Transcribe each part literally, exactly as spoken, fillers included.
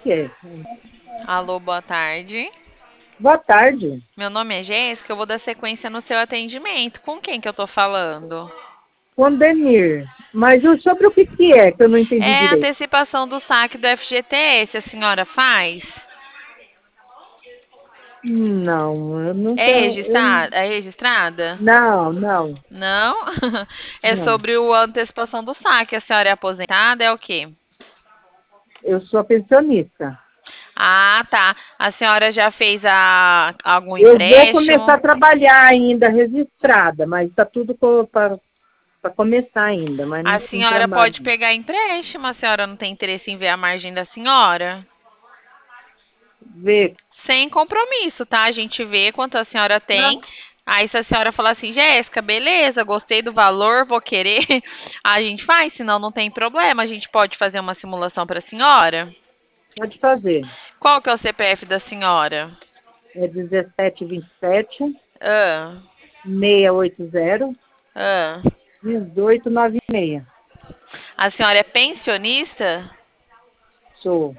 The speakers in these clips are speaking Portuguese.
que é? Alô, boa tarde. Boa tarde. Meu nome é Jéssica, eu vou dar sequência no seu atendimento. Com quem que eu tô falando? Condemir. Mas o- sobre o que que é, que eu não entendi É a direito? antecipação do saque do F G T S, a senhora faz? Não, eu não É tenho... Eu, registrada? É registrada? não, não, Não? É não. sobre o- a antecipação do saque. A senhora é aposentada? É o quê? Eu sou pensionista. Ah, tá. A senhora já fez a, algum Eu vou começar a empréstimo? trabalhar ainda registrada, mas está tudo para começar ainda, mas A não, não senhora trabalho. pode pegar empréstimo. A senhora não tem interesse em ver a margem da senhora? Ver. Sem compromisso, tá? A gente vê quanto a senhora tem. Não, Aí, se a senhora falar assim, Jéssica, beleza, gostei do valor, vou querer, a gente faz, senão não tem problema. A gente pode fazer uma simulação para a senhora. pode fazer. Qual que é o C P F da senhora? É dezessete vinte e sete, Ah, seiscentos e oitenta, ah. dezoito noventa e seis. A senhora é pensionista? Sou.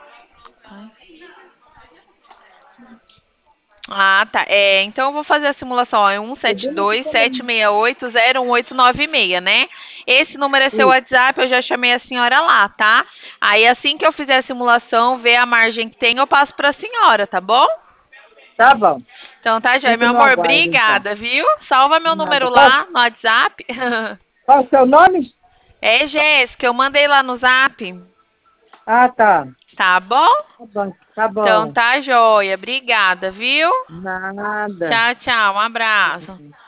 Ah, tá. É, então eu vou fazer a simulação, ó, é um Tô sete bem aqui dois, sete também. seis oito, zero um oito nove seis, né? Esse número é seu Isso. WhatsApp, eu já chamei a senhora lá, tá? Aí assim que eu fizer a simulação, ver a margem que tem, eu passo pra senhora, tá bom? Tá bom. Então tá, já, Fico meu no amor, aguardo, então. obrigada, viu? Salva meu Nada. número Qual, lá no WhatsApp. qual o seu nome? É, Jéssica, eu mandei lá no Zap, Ah, tá. tá bom? Tá bom. Tá Então bom. tá, joia. Obrigada, viu? Nada. Tchau, tchau. Um abraço.